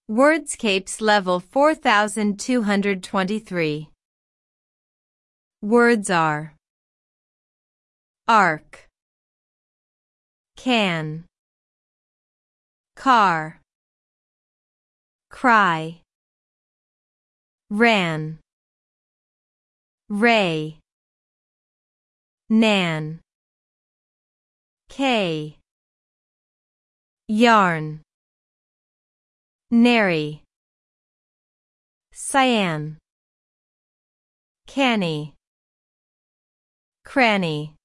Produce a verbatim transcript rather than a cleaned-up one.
Wordscapes level four thousand two hundred twenty-three. Words are arc, can, car, cry, ran, ray, nan, K, yarn, nary, cyan, canny, cranny.